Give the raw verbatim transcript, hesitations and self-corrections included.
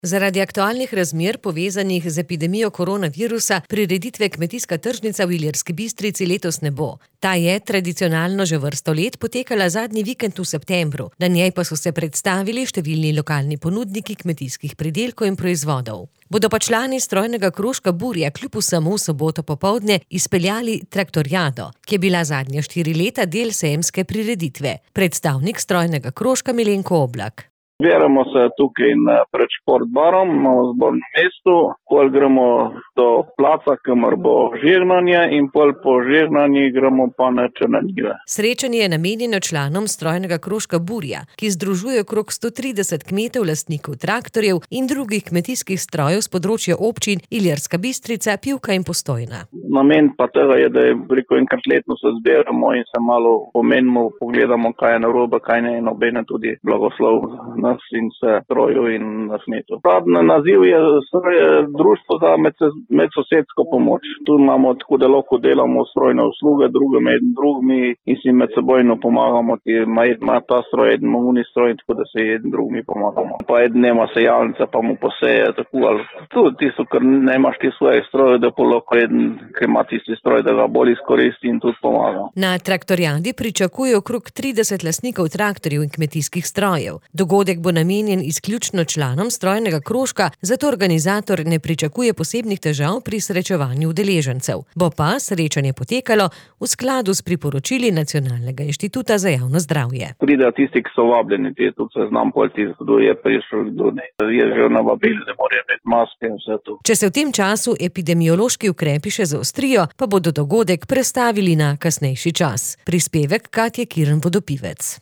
Zaradi aktualnih razmer povezanih z epidemijo koronavirusa prireditve Kmetijska tržnica v Ilirski Bistrici letos ne bo. Ta je tradicionalno že vrsto let potekala zadnji vikend v septembru, na njej pa so se predstavili številni lokalni ponudniki kmetijskih pridelkov in proizvodov. Bodo pa člani strojnega krožka Burja kljub vsemu v soboto popoldne izpeljali traktorjado, ki je bila zadnja štiri leta del sejemske prireditve. Predstavnik strojnega krožka Milenko Oblak. Zbiramo se tukaj pred športbarom na zbornem mestu, pol gremo do placa, kamor bo žirnanje in pol po žirnanji gremo pa na črnanje. Srečanje je namenjeno članom strojnega krožka Burja, ki združuje okrog sto trideset kmetov, lastnikov traktorjev in drugih kmetijskih strojev s področja občin Ilirska Bistrica, Pivka in Postojna. Namen pa tega je, da je veliko enkrat letno se zbiramo in se malo pomenimo, pogledamo, kaj je narobe, kaj ne, in obene tudi blagoslov nas in se stroju in na smetu. Pravno naziv je društvo za medsosedsko pomoč. Tu imamo tako, da lahko delamo strojne usluge druge med drugimi in si med sebojno pomagamo. Ti ima ta stroj, eden ima uni stroj, tako da se eden drugimi pomagamo. Pa eden nema sejalnice, pa mu poseje tako. Ali tudi tisto, ker nemaš ti svojih strojev, da pa lahko eden, ki ima tisti stroj, da ga bolj izkoristi in tudi pomaga. Na traktorjadi pričakuje okrog trideset lastnikov traktorjev in kmetijskih strojev. Dogodek bo namenjen izključno članom strojnega krožka, zato organizator ne pričakuje posebnih težav pri srečevanju udeležencev. Bo pa srečanje potekalo v skladu s priporočili Nacionalnega inštituta za javno zdravje. Pridejo tisti, ki so vabljeni, tudi se znam pol tisti, kdo je prišel, kdo ne. Je že navabil, da morajo imeti maske in vse to. Če se v tem času epidemiološki ukrepi še zaostrijo, pa bodo dogodek prestavili na kasnejši čas. Prispevek Katje Kirn Vodopivec.